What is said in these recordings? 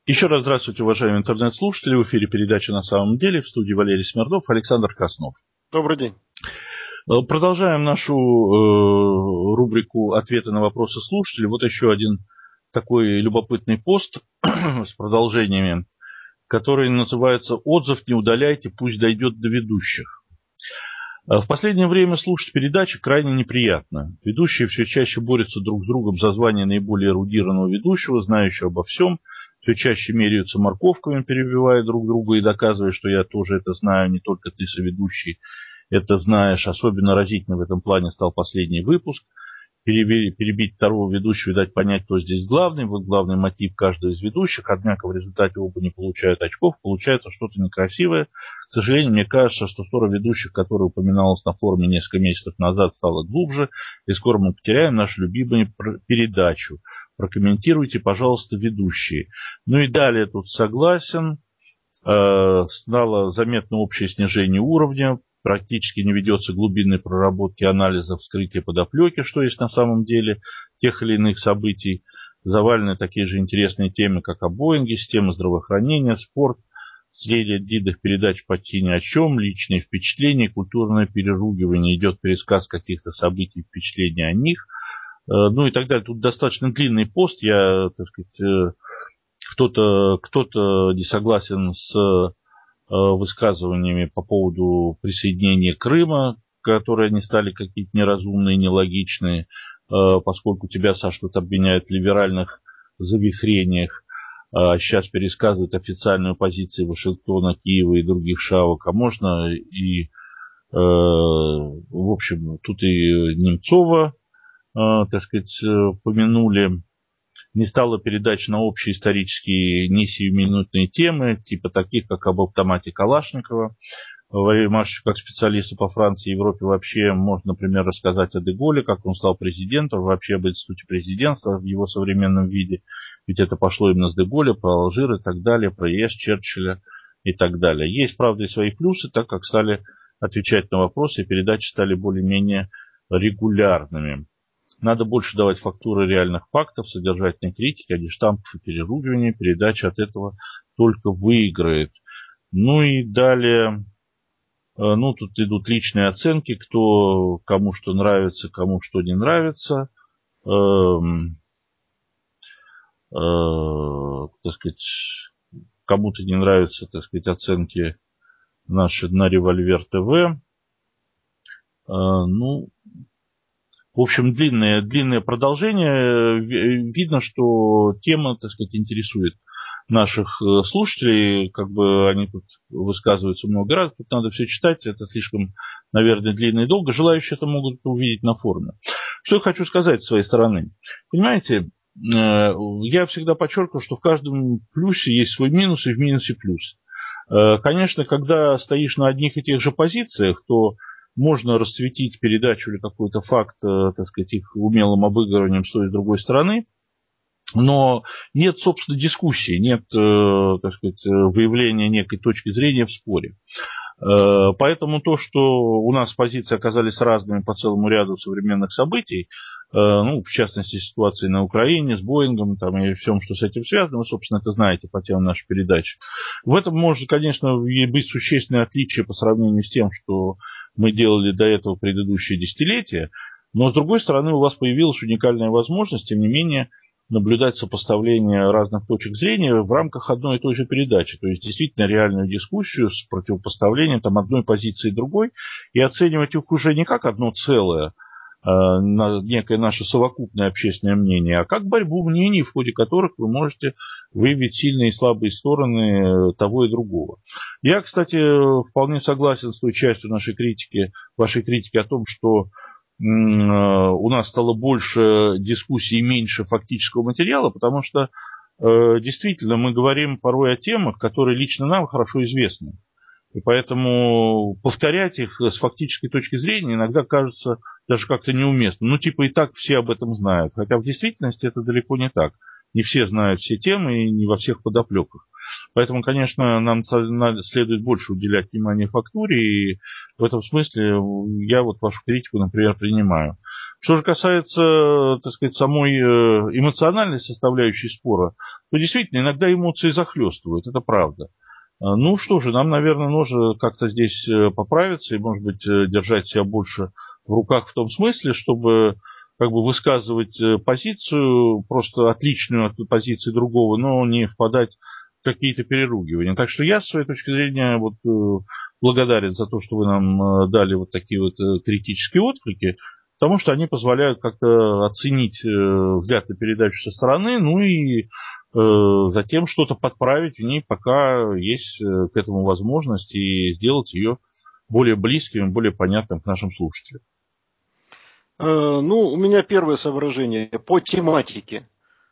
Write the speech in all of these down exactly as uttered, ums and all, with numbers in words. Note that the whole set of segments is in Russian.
Еще раз здравствуйте, уважаемые интернет-слушатели. В эфире передача «На самом деле». В студии Валерий Смирнов, Александр Краснов. Добрый день. Продолжаем нашу э, рубрику «Ответы на вопросы слушателей». Вот еще один такой любопытный пост с продолжениями, который называется «Отзыв не удаляйте, пусть дойдет до ведущих». В последнее время слушать передачи крайне неприятно. Ведущие все чаще борются друг с другом за звание наиболее эрудированного ведущего, знающего обо всем. Все чаще меряются морковками, перебивая друг друга и доказывая, что я тоже это знаю, не только ты, соведущий, это знаешь. Особенно разительно в этом плане стал последний выпуск. Перебить второго ведущего и дать понять, кто здесь главный. Вот главный мотив каждого из ведущих. Однако в результате оба не получают очков. Получается что-то некрасивое. К сожалению, мне кажется, что ссора ведущих, которая упоминалась на форуме несколько месяцев назад, стала глубже. И скоро мы потеряем нашу любимую передачу. Прокомментируйте, пожалуйста, ведущие. Ну и далее тут согласен. Стало заметно общее снижение уровня. Практически не ведется глубинной проработки анализа, вскрытия подоплеки, что есть на самом деле тех или иных событий. Завалены такие же интересные темы, как о Боинге, система здравоохранения, спорт, среди отдельных передач почти ни о чем, личные впечатления, культурное переругивание, идет пересказ каких-то событий, впечатления о них, ну и так далее. Тут достаточно длинный пост, я, так сказать, кто-то, кто-то не согласен с высказываниями по поводу присоединения Крыма, которые они стали какие-то неразумные, нелогичные, поскольку тебя, Саш, тут обвиняют в либеральных завихрениях, а сейчас пересказывают официальную позицию Вашингтона, Киева и других шавок, а можно и, в общем, тут и Немцова, так сказать, помянули. Не стало передач на общие исторические не сиюминутные темы, типа таких, как об автомате Калашникова. Валерий Маршевич, как специалисту по Франции и Европе, вообще можно, например, рассказать о де Голле, как он стал президентом, вообще об институте президентства в его современном виде. Ведь это пошло именно с де Голля, про Алжир и так далее, про ЕС, Черчилля и так далее. Есть, правда, и свои плюсы, так как стали отвечать на вопросы, и передачи стали более-менее регулярными. Надо больше давать фактуры реальных фактов, содержательной критики, а не штампов и переругиваний. Передача от этого только выиграет. Ну и далее, ну тут идут личные оценки, кто, кому что нравится, кому что не нравится. Эм, э, так сказать, кому-то не нравятся, так сказать, оценки наши на Револьвер ТВ. Э, ну... В общем, длинное, длинное продолжение. Видно, что тема, так сказать, интересует наших слушателей. Как бы они тут высказываются много раз. Тут надо все читать. Это слишком, наверное, длинно и долго. Желающие это могут увидеть на форуме. Что я хочу сказать с своей стороны. Понимаете, я всегда подчеркиваю, что в каждом плюсе есть свой минус и в минусе плюс. Конечно, когда стоишь на одних и тех же позициях, то можно расцветить передачу или какой-то факт, так сказать, их умелым обыгрыванием с той и с другой стороны, но нет, собственно, дискуссии, нет, так сказать, выявления некой точки зрения в споре. Поэтому то, что у нас позиции оказались разными по целому ряду современных событий, ну, в частности, ситуации на Украине с Боингом там, и всем, что с этим связано, вы, собственно, это знаете по темам нашей передачи. В этом может, конечно, быть существенное отличие по сравнению с тем, что мы делали до этого предыдущие десятилетия, но, с другой стороны, у вас появилась уникальная возможность, тем не менее, наблюдать сопоставление разных точек зрения в рамках одной и той же передачи. То есть, действительно, реальную дискуссию с противопоставлением там, одной позиции другой, и оценивать их уже не как одно целое, а некое наше совокупное общественное мнение, а как борьбу мнений, в ходе которых вы можете выявить сильные и слабые стороны того и другого. Я, кстати, вполне согласен с той частью нашей критики, вашей критики о том, что у нас стало больше дискуссий и меньше фактического материала, потому что действительно мы говорим порой о темах, которые лично нам хорошо известны. И поэтому повторять их с фактической точки зрения иногда кажется даже как-то неуместно. Ну, типа и так все об этом знают. Хотя в действительности это далеко не так. Не все знают все темы и не во всех подоплеках. Поэтому, конечно, нам следует больше уделять внимание фактуре. И в этом смысле я вот вашу критику, например, принимаю. Что же касается, так сказать, самой эмоциональной составляющей спора, то действительно иногда эмоции захлестывают, это правда. Ну что же, нам, наверное, нужно как-то здесь поправиться и, может быть, держать себя больше в руках в том смысле, чтобы как бы высказывать позицию, просто отличную от позиции другого, но не впадать в какие-то переругивания. Так что я, с своей точки зрения, вот, благодарен за то, что вы нам дали вот такие вот критические отклики, потому что они позволяют как-то оценить взгляд на передачу со стороны, ну и затем что-то подправить в ней, пока есть к этому возможность, и сделать ее более близким, более понятным к нашим слушателям. Ну, у меня первое соображение по тематике.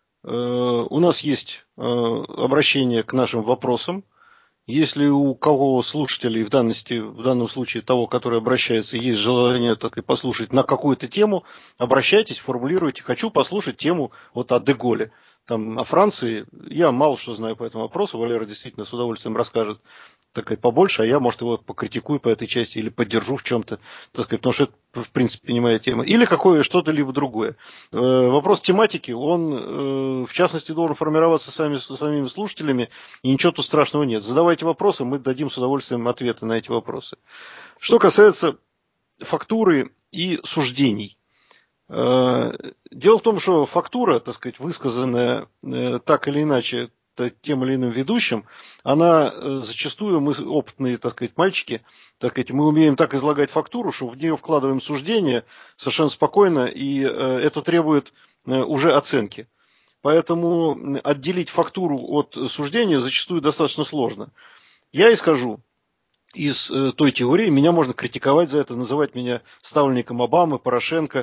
У нас есть обращение к нашим вопросам. Если у кого слушателей, в, данности, в данном случае того, который обращается, есть желание так и послушать на какую-то тему, обращайтесь, формулируйте. Хочу послушать тему вот о Де-Голле. Там, о Франции я мало что знаю по этому вопросу. Валера действительно с удовольствием расскажет так и побольше, а я, может, его покритикую по этой части или поддержу в чем-то, так сказать, потому что это, в принципе, не моя тема. Или какое что-то либо другое. Э, вопрос тематики, он, э, в частности, должен формироваться сами, со своими слушателями, и ничего тут страшного нет. Задавайте вопросы, мы дадим с удовольствием ответы на эти вопросы. Что касается фактуры и суждений. Дело в том, что фактура, так сказать, высказанная так или иначе тем или иным ведущим, она зачастую, мы опытные, так сказать, мальчики, так сказать, мы умеем так излагать фактуру, что в нее вкладываем суждение совершенно спокойно, и это требует уже оценки. Поэтому отделить фактуру от суждения зачастую достаточно сложно. Я исхожу из той теории, меня можно критиковать за это, называть меня ставленником Обамы, Порошенко,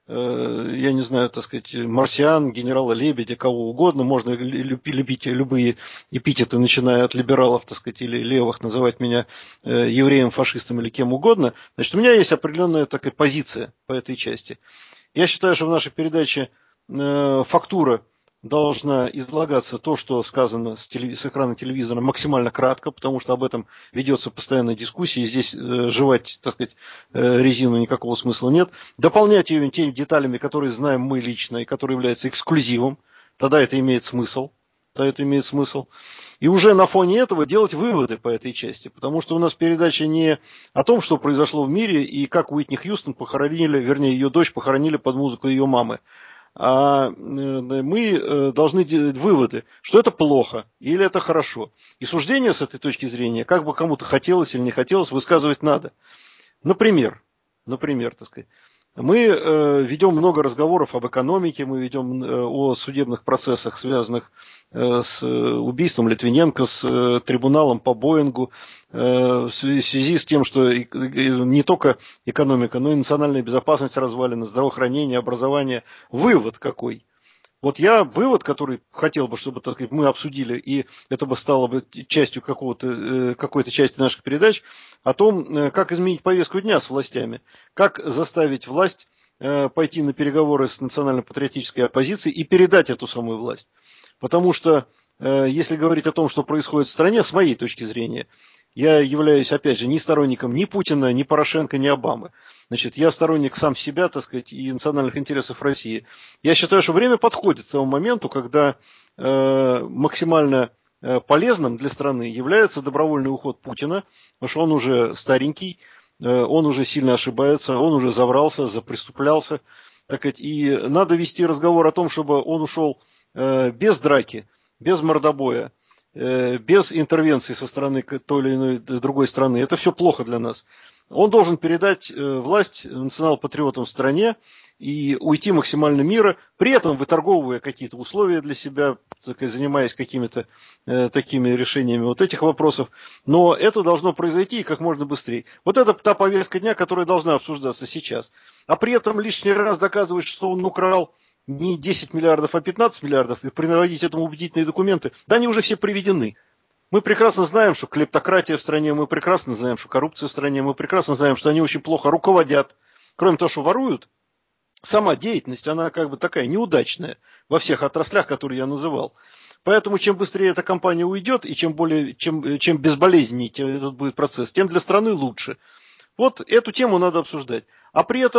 я не знаю, так сказать, марсиан, генерала Лебедя, кого угодно, можно любить любые эпитеты, начиная от либералов, так сказать, или левых, называть меня евреем, фашистом или кем угодно. Значит, у меня есть определенная такая позиция по этой части. Я считаю, что в нашей передаче фактура должна излагаться то, что сказано с, телев... с экрана телевизора, максимально кратко, потому что об этом ведется постоянная дискуссия, и здесь э, жевать, так сказать, э, резину никакого смысла нет. Дополнять ее теми деталями, которые знаем мы лично, и которые являются эксклюзивом, тогда это имеет смысл. Тогда это имеет смысл. И уже на фоне этого делать выводы по этой части, потому что у нас передача не о том, что произошло в мире, и как Уитни Хьюстон похоронили, вернее, ее дочь похоронили под музыку ее мамы. А мы должны делать выводы, что это плохо или это хорошо. И суждение с этой точки зрения, как бы кому-то хотелось или не хотелось, высказывать надо. Например, например, так сказать, мы ведем много разговоров об экономике, мы ведем о судебных процессах, связанных с убийством Литвиненко, с трибуналом по Боингу, в связи с тем, что не только экономика, но и национальная безопасность развалена, здравоохранение, образование. Вывод какой? Вот я вывод, который хотел бы, чтобы, так сказать, мы обсудили, и это бы стало бы частью какого-то, какой-то части наших передач, о том, как изменить повестку дня с властями, как заставить власть пойти на переговоры с национально-патриотической оппозицией и передать эту самую власть. Потому что, если говорить о том, что происходит в стране, с моей точки зрения, я являюсь, опять же, ни сторонником ни Путина, ни Порошенко, ни Обамы. Значит, я сторонник сам себя, так сказать, и национальных интересов России. Я считаю, что время подходит к тому моменту, когда э, максимально э, полезным для страны является добровольный уход Путина, потому что он уже старенький, э, он уже сильно ошибается, он уже заврался, запреступлялся. Так сказать, и надо вести разговор о том, чтобы он ушел э, без драки, без мордобоя, без интервенции со стороны той или иной другой страны. Это все плохо для нас. Он должен передать власть национал-патриотам в стране и уйти максимально мира, при этом выторговывая какие-то условия для себя, занимаясь какими-то э, такими решениями вот этих вопросов. Но это должно произойти как можно быстрее. Вот это та повестка дня, которая должна обсуждаться сейчас. А при этом лишний раз доказывать, что он украл не десять миллиардов, а пятнадцать миллиардов, и приводить этому убедительные документы, да они уже все приведены. Мы прекрасно знаем, что клептократия в стране, мы прекрасно знаем, что коррупция в стране, мы прекрасно знаем, что они очень плохо руководят. Кроме того, что воруют, сама деятельность, она как бы такая неудачная во всех отраслях, которые я называл. Поэтому чем быстрее эта компания уйдет, и чем, более, чем, чем безболезненнее этот будет процесс, тем для страны лучше. Вот эту тему надо обсуждать. А при этом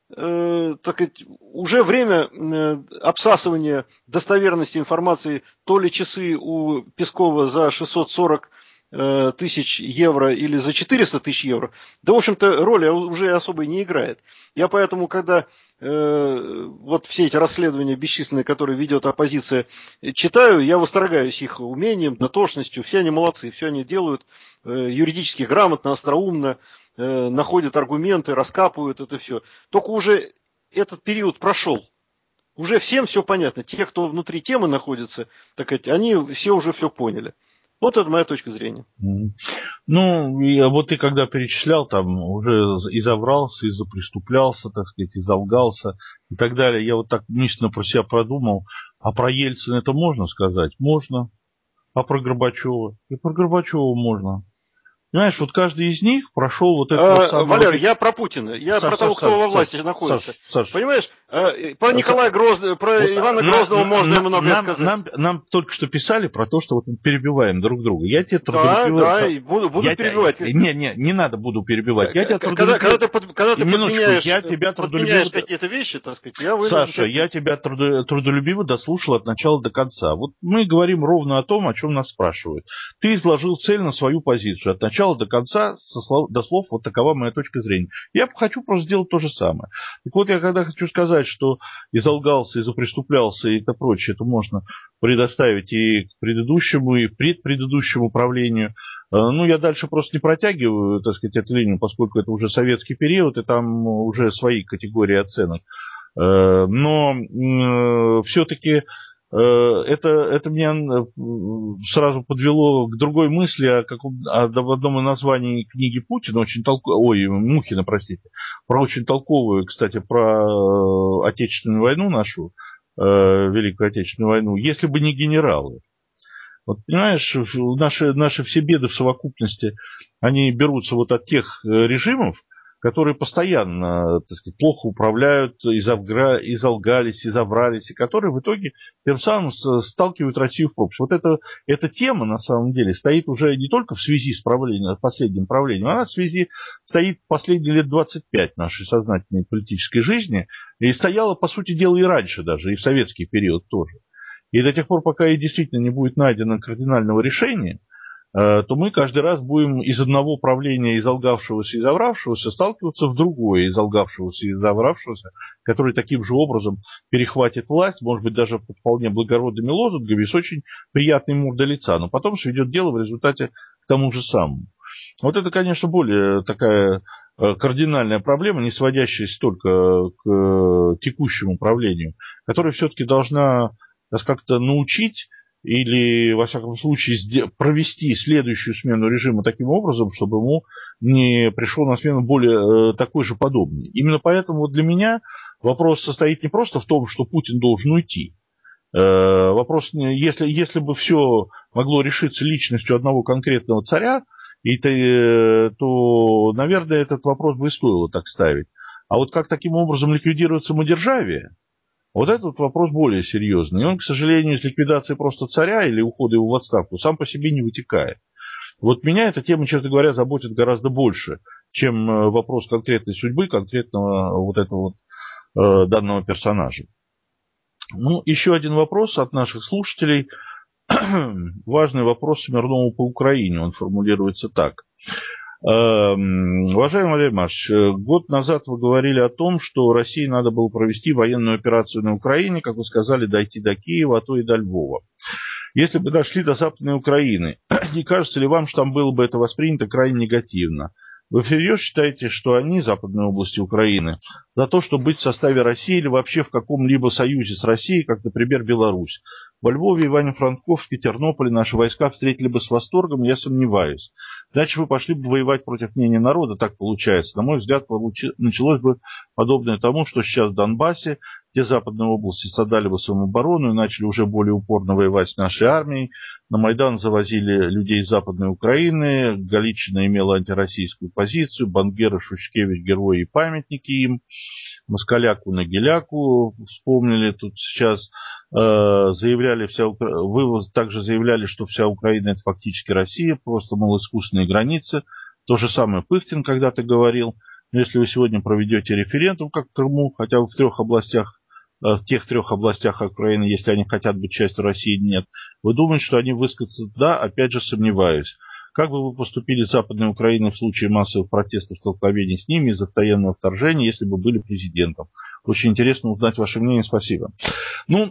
э, так сказать, уже время э, обсасывания достоверности информации, то ли часы у Пескова за шестьсот сорок тысяч евро или за четыреста тысяч евро, да, в общем-то, роли уже особой не играет. Я поэтому, когда э, вот все эти расследования бесчисленные, которые ведет оппозиция, читаю, я восторгаюсь их умением, дотошностью, все они молодцы, все они делают э, юридически грамотно, остроумно, э, находят аргументы, раскапывают это все. Только уже этот период прошел. Уже всем все понятно. Те, кто внутри темы находится, так сказать, они все уже все поняли. Вот это моя точка зрения. Ну, и, вот ты когда перечислял, там уже и заврался, и запреступлялся, так сказать, и залгался и так далее. Я вот так мысленно про себя продумал. А про Ельцина это можно сказать? Можно. А про Горбачева? И про Горбачева можно. Понимаешь, вот каждый из них прошел вот это а, вот самое... Валерий, я про Путина, я Саш, про того, Саш, кто Саш, во власти Саш, находится. Саш, Саш. Понимаешь, про Николая Грозного, про вот, Ивана на, Грозного на, можно на, многое нам, сказать. Нам, нам только что писали про то, что вот мы перебиваем друг друга. Я тебе Да, да, и буду, буду я перебивать. Тебя, не, не, не надо буду перебивать. Я тебя когда, когда ты, когда ты подменяешь, я тебя подменяешь какие-то вещи, так сказать, я вынужден... Саша, я тебя трудолюбиво дослушал от начала до конца. Вот мы говорим ровно о том, о чем нас спрашивают. Ты изложил цельно свою позицию от начала до конца, со слов, до слов, вот такова моя точка зрения. Я хочу просто сделать то же самое. Так вот, я когда хочу сказать, что и залгался, и запреступлялся, и это прочее, это можно предоставить и к предыдущему, и предпредыдущему правлению. Ну, я дальше просто не протягиваю, так сказать, эту линию, поскольку это уже советский период, и там уже свои категории оценок. Но все-таки это, это меня сразу подвело к другой мысли о, каком, о одном названии книги Путина, очень толковой, ой, Мухина, простите, про очень толковую, кстати, про Отечественную войну нашу, Великую Отечественную войну, если бы не генералы. Вот понимаешь, наши, наши все беды в совокупности, они берутся вот от тех режимов, которые постоянно, так сказать, плохо управляют, изовгра... изолгались, изобрались, и которые в итоге тем самым сталкивают Россию в пропасть. Вот это, эта тема, на самом деле, стоит уже не только в связи с правлением, последним правлением, она в связи стоит последние лет двадцать пять нашей сознательной политической жизни, и стояла, по сути дела, и раньше даже, и в советский период тоже. И до тех пор, пока и действительно не будет найдено кардинального решения, то мы каждый раз будем из одного правления изолгавшегося и изовравшегося сталкиваться в другое изолгавшегося и изовравшегося, который таким же образом перехватит власть, может быть, даже под вполне благородными лозунгами, с очень приятной мордой лица, но потом сведет дело в результате к тому же самому. Вот это, конечно, более такая кардинальная проблема, не сводящаяся только к текущему правлению, которая все-таки должна нас как-то научить или, во всяком случае, провести следующую смену режима таким образом, чтобы ему не пришел на смену более такой же подобный. Именно поэтому вот для меня вопрос состоит не просто в том, что Путин должен уйти. Вопрос, если, если бы все могло решиться личностью одного конкретного царя, и то, то, наверное, этот вопрос бы и стоило так ставить. А вот как таким образом ликвидировать самодержавие, вот этот вопрос более серьезный. И он, к сожалению, из ликвидации просто царя или ухода его в отставку сам по себе не вытекает. Вот меня эта тема, честно говоря, заботит гораздо больше, чем вопрос конкретной судьбы, конкретного вот этого вот, э, данного персонажа. Ну, еще один вопрос от наших слушателей. Важный вопрос Смирнову по Украине. Он формулируется так. Уважаемый Валерий Маркович, год назад вы говорили о том, что России надо было провести военную операцию на Украине, как вы сказали, дойти до Киева, а то и до Львова. Если бы дошли до Западной Украины, не кажется ли вам, что там было бы это воспринято крайне негативно? Вы всерьез считаете, что они, западные области Украины, за то, чтобы быть в составе России или вообще в каком-либо союзе с Россией, как, например, Беларусь? Во Львове, Ивано-Франковске, Тернополе наши войска встретили бы с восторгом, я сомневаюсь. Дальше вы пошли бы воевать против мнения народа, так получается. На мой взгляд, получи... началось бы подобное тому, что сейчас в Донбассе. Те западные области создали бы самооборону и начали уже более упорно воевать с нашей армией. На Майдан завозили людей из Западной Украины. Галичина имела антироссийскую позицию. Бангера, Шушкевич, герои и памятники им. Москаляку на Геляку вспомнили тут сейчас. Э, заявляли вся, вы также заявляли, что вся Украина это фактически Россия. Просто, мол, искусственные границы. То же самое Пыхтин когда-то говорил. Но если вы сегодня проведете референдум, как в Крыму, хотя бы в трех областях, в тех трех областях Украины, если они хотят быть частью России, нет, вы думаете, что они выскажутся «да», опять же сомневаюсь. Как бы вы поступили с Западной Украиной в случае массовых протестов, столкновений с ними из-за постоянного вторжения, если бы были президентом? Очень интересно узнать ваше мнение. Спасибо. Ну,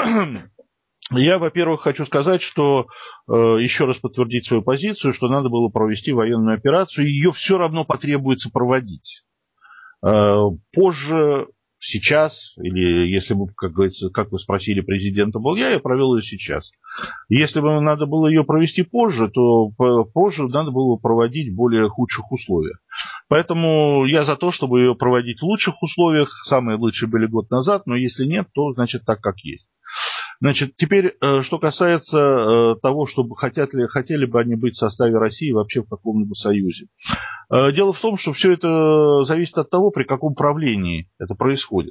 я, во-первых, хочу сказать, что э, еще раз подтвердить свою позицию, что надо было провести военную операцию, и ее все равно потребуется проводить. Э, позже, сейчас, или если бы, как говорится, как вы спросили, президента был я, я провел ее сейчас. Если бы надо было ее провести позже, то позже надо было проводить в более худших условиях. Поэтому я за то, чтобы ее проводить в лучших условиях. Самые лучшие были год назад, но если нет, то значит так, как есть. Значит, теперь, что касается того, чтобы хотят ли, хотели бы они быть в составе России вообще в каком-либо союзе. Дело в том, что все это зависит от того, при каком правлении это происходит.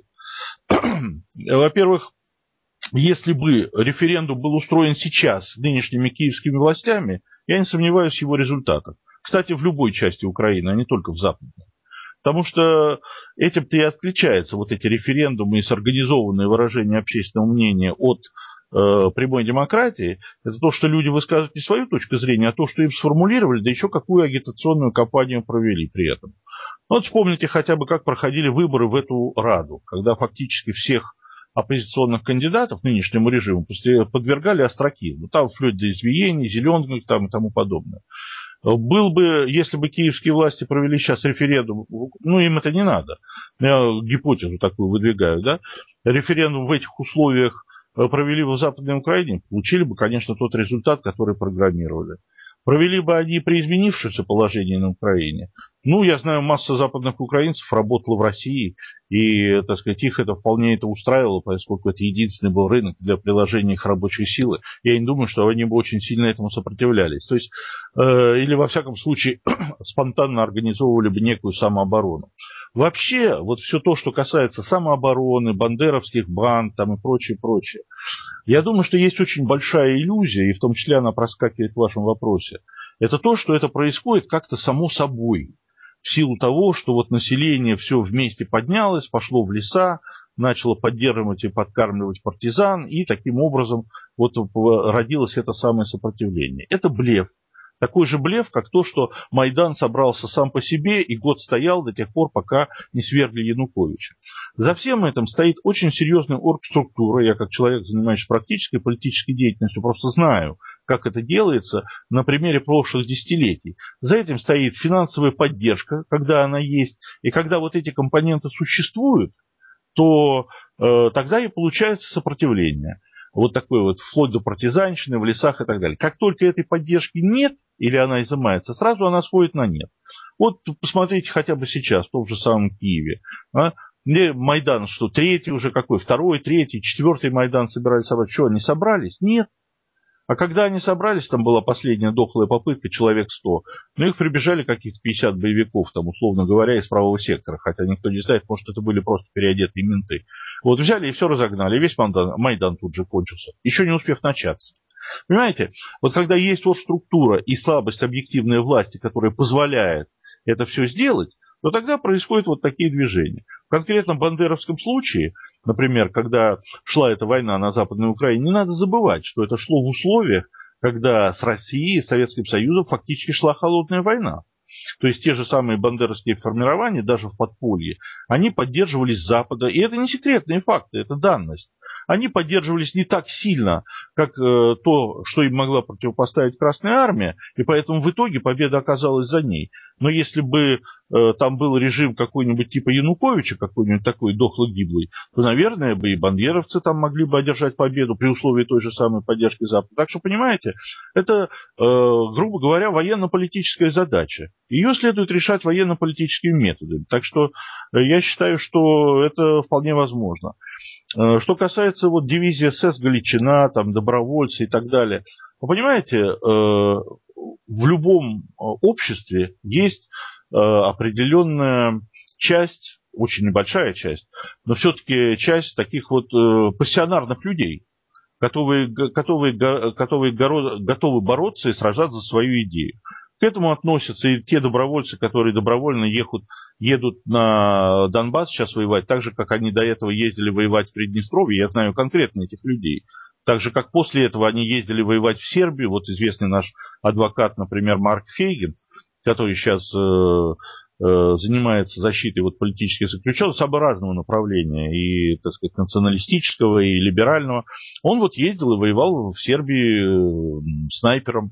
Во-первых, если бы референдум был устроен сейчас нынешними киевскими властями, я не сомневаюсь в его результатах. Кстати, в любой части Украины, а не только в западной. Потому что этим-то и отличаются вот эти референдумы и сорганизованные выражения общественного мнения от э, прямой демократии. Это то, что люди высказывают не свою точку зрения, а то, что им сформулировали, да еще какую агитационную кампанию провели при этом. Вот вспомните хотя бы, как проходили выборы в эту Раду, когда фактически всех оппозиционных кандидатов нынешнему режиму подвергали остракизму. Там вплоть до избиений, зеленых там и тому подобное. Был бы, если бы киевские власти провели сейчас референдум, ну, им это не надо, я гипотезу такую выдвигаю, да, референдум в этих условиях провели бы в Западной Украине, получили бы, конечно, тот результат, который программировали. Провели бы они при изменившемся положении на Украине. Ну, я знаю, масса западных украинцев работала в России, и, так сказать, их это вполне это устраивало, поскольку это единственный был рынок для приложения их рабочей силы. Я не думаю, что они бы очень сильно этому сопротивлялись. То есть, э, или, во всяком случае, спонтанно организовывали бы некую самооборону. Вообще, вот все то, что касается самообороны, бандеровских банд там, и прочее, прочее, я думаю, что есть очень большая иллюзия, и в том числе она проскакивает в вашем вопросе. Это то, что это происходит как-то само собой. В силу того, что вот население все вместе поднялось, пошло в леса, начало поддерживать и подкармливать партизан, и таким образом вот родилось это самое сопротивление. Это блеф. Такой же блеф, как то, что Майдан собрался сам по себе и год стоял до тех пор, пока не свергли Януковича. За всем этим стоит очень серьезная оргструктура. Я, как человек, занимающийся практической политической деятельностью, просто знаю, как это делается на примере прошлых десятилетий. За этим стоит финансовая поддержка, когда она есть. И когда вот эти компоненты существуют, то э, тогда и получается сопротивление. Вот такое вот, вплоть до партизанщины в лесах и так далее. Как только этой поддержки нет, или она изымается, сразу она сходит на нет. Вот посмотрите хотя бы сейчас, в том же самом Киеве. А? Майдан, что третий уже какой, второй, третий, четвертый Майдан собирались собрать. Что, они собрались? Нет. А когда они собрались, там была последняя дохлая попытка, человек сто, но их прибежали каких-то пятьдесят боевиков, там, условно говоря, из правого сектора, хотя никто не знает, может, это были просто переодетые менты. Вот взяли и все разогнали, и весь Майдан, Майдан тут же кончился, еще не успев начаться. Понимаете, вот когда есть вот структура и слабость объективной власти, которая позволяет это все сделать, то тогда происходят вот такие движения. В конкретном бандеровском случае, например, когда шла эта война на Западной Украине, не надо забывать, что это шло в условиях, когда с Россией, с Советским Союзом фактически шла холодная война. То есть те же самые бандеровские формирования, даже в подполье, они поддерживались с Запада. И это не секретные факты, это данность. Они поддерживались не так сильно, как э, то, что им могла противопоставить Красная Армия, и поэтому в итоге победа оказалась за ней. Но если бы э, там был режим какой-нибудь типа Януковича, какой-нибудь такой дохло-гиблый, то, наверное, бы и бандеровцы там могли бы одержать победу при условии той же самой поддержки Запада. Так что, понимаете, это, э, грубо говоря, военно-политическая задача. Ее следует решать военно-политическими методами. Так что я считаю, что это вполне возможно. Что касается вот дивизии СС Галичина, там, добровольцы и так далее, вы понимаете, в любом обществе есть определенная часть, очень небольшая часть, но все-таки часть таких вот пассионарных людей, которые, которые, которые готовы бороться и сражаться за свою идею. К этому относятся и те добровольцы, которые добровольно ехут, едут на Донбасс сейчас воевать, так же, как они до этого ездили воевать в Приднестровье, я знаю конкретно этих людей. Так же, как после этого они ездили воевать в Сербию, вот известный наш адвокат, например, Марк Фейгин, который сейчас э, э, занимается защитой вот, политических заключенных, самого разного направления, и, так сказать, националистического, и либерального. Он вот ездил и воевал в Сербии э, снайпером.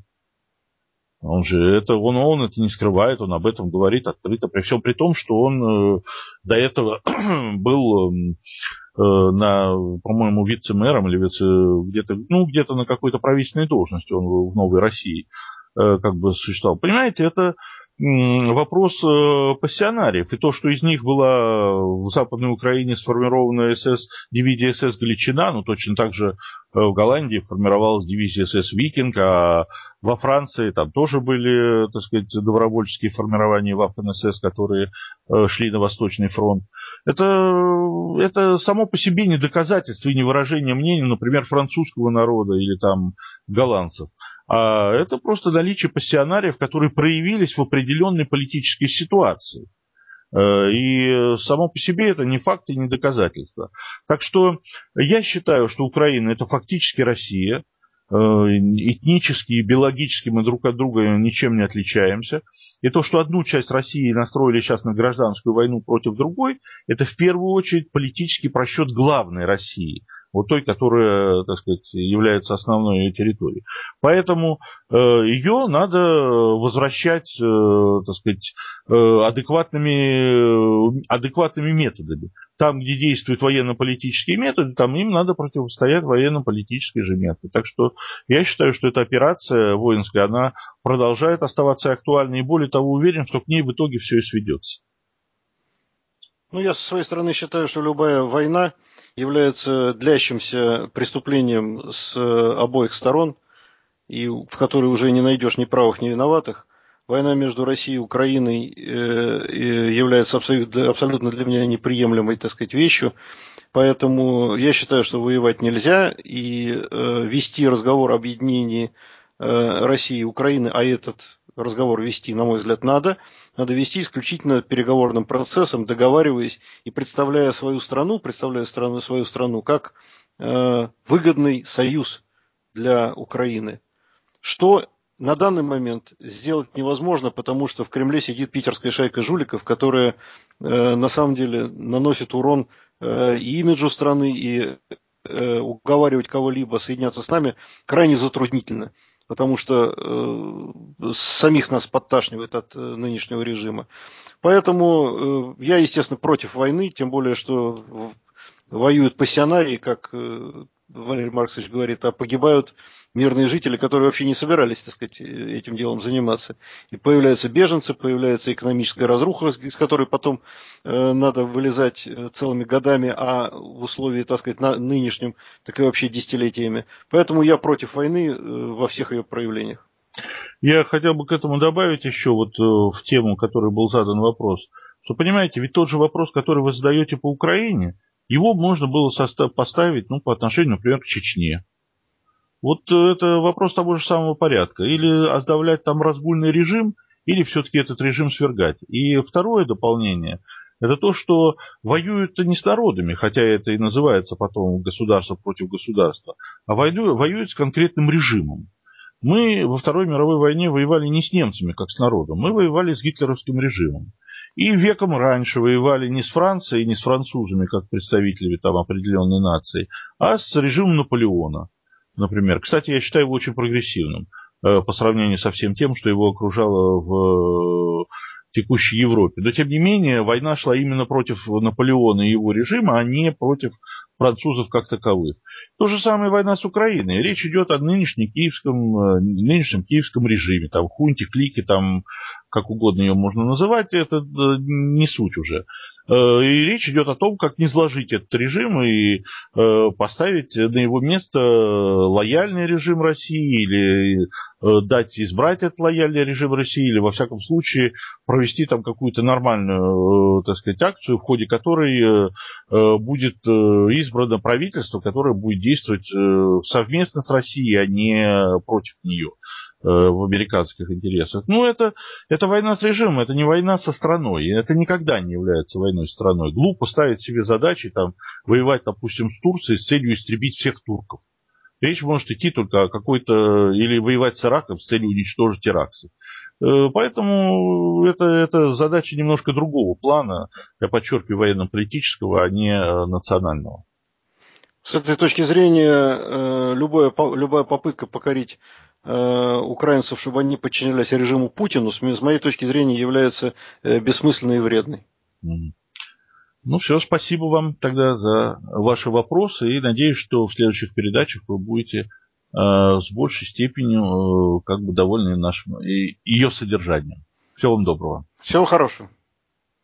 Он же это, он, он это не скрывает, он об этом говорит открыто, при всем при том, что он э, до этого был э, на, по-моему, вице-мэром или вице, где-то, ну, где-то на какой-то правительственной должности он в Новой России э, как бы существовал. Понимаете, это вопрос пассионариев. И то, что из них была в Западной Украине сформирована СС, дивизия СС Галичина, ну, точно так же в Голландии формировалась дивизия СС Викинг, а во Франции там тоже были, так сказать, добровольческие формирования Waffen-СС, которые шли на Восточный фронт. Это, это само по себе не доказательство и не выражение мнения, например, французского народа или там голландцев. А это просто наличие пассионариев, которые проявились в определенной политической ситуации. И само по себе это не факт и не доказательство. Так что я считаю, что Украина это фактически Россия. Этнически и биологически мы друг от друга ничем не отличаемся. И то, что одну часть России настроили сейчас на гражданскую войну против другой, это в первую очередь политический просчет главной России. Вот той, которая, так сказать, является основной ее территорией. Поэтому э, ее надо возвращать, э, так сказать, э, адекватными, э, адекватными методами. Там, где действуют военно-политические методы, там им надо противостоять военно-политической же методы. Так что я считаю, что эта операция воинская, она продолжает оставаться актуальной. И более того, уверен, что к ней в итоге все и сведется. Ну, я со своей стороны считаю, что любая война является длящимся преступлением с обоих сторон, и в которой уже не найдешь ни правых, ни виноватых. Война между Россией и Украиной является абсолютно для меня неприемлемой, так сказать, вещью. Поэтому я считаю, что воевать нельзя, и вести разговор об объединении России и Украины, а этот разговор вести, на мой взгляд, надо. Надо вести исключительно переговорным процессом, договариваясь и представляя свою страну, представляя страну, свою страну как э, выгодный союз для Украины. Что на данный момент сделать невозможно, потому что в Кремле сидит питерская шайка жуликов, которая э, на самом деле наносит урон э, и имиджу страны, и э, уговаривать кого-либо соединяться с нами крайне затруднительно. Потому что э, самих нас подташнивает от э, нынешнего режима. Поэтому э, я, естественно, против войны, тем более, что воюют пассионарии, как э, Валерий Марксович говорит, а погибают мирные жители, которые вообще не собирались, так сказать, этим делом заниматься. И появляются беженцы, появляется экономическая разруха, из которой потом э, надо вылезать целыми годами, а в условии, так сказать, на, нынешнем, так и вообще десятилетиями. Поэтому я против войны э, во всех ее проявлениях. Я хотел бы к этому добавить еще вот э, в тему, которой был задан вопрос, что, понимаете, ведь тот же вопрос, который вы задаете по Украине, его можно было состав, поставить, ну, по отношению, например, к Чечне. Вот это вопрос того же самого порядка. Или оставлять там разгульный режим, или все-таки этот режим свергать. И второе дополнение, это то, что воюют-то не с народами, хотя это и называется потом государство против государства, а воюют, воюют с конкретным режимом. Мы во Второй мировой войне воевали не с немцами, как с народом, мы воевали с гитлеровским режимом. И веком раньше воевали не с Францией, не с французами, как представителями там определенной нации, а с режимом Наполеона. Например. Кстати, я считаю его очень прогрессивным э, по сравнению со всем тем, что его окружало в э, текущей Европе. Но, тем не менее, война шла именно против Наполеона и его режима, а не против французов как таковых. То же самое война с Украиной. Речь идет о нынешнем киевском, э, нынешнем киевском режиме. Там хунте, клики, там, как угодно ее можно называть, это э, не суть уже. И речь идет о том, как низложить этот режим и поставить на его место лояльный режим России или дать избрать этот лояльный режим России или, во всяком случае, провести там какую-то нормальную, так сказать, акцию, в ходе которой будет избрано правительство, которое будет действовать совместно с Россией, а не против нее. в американских интересах. Ну, это, это война с режимом, это не война со страной. Это никогда не является войной с страной. Глупо ставить себе задачи там, воевать, допустим, с Турцией с целью истребить всех турков. Речь может идти только о какой-то... Или воевать с Ираком с целью уничтожить иракцев. Поэтому это, это задача немножко другого плана, я подчеркиваю, военно-политического, а не национального. С этой точки зрения, любая, любая попытка покорить украинцев, чтобы они подчинялись режиму Путину, с моей точки зрения, является бессмысленной и вредной. Ну все, спасибо вам тогда за ваши вопросы, и надеюсь, что в следующих передачах вы будете с большей степенью как бы довольны нашим и ее содержанием. Всего вам доброго. Всего хорошего.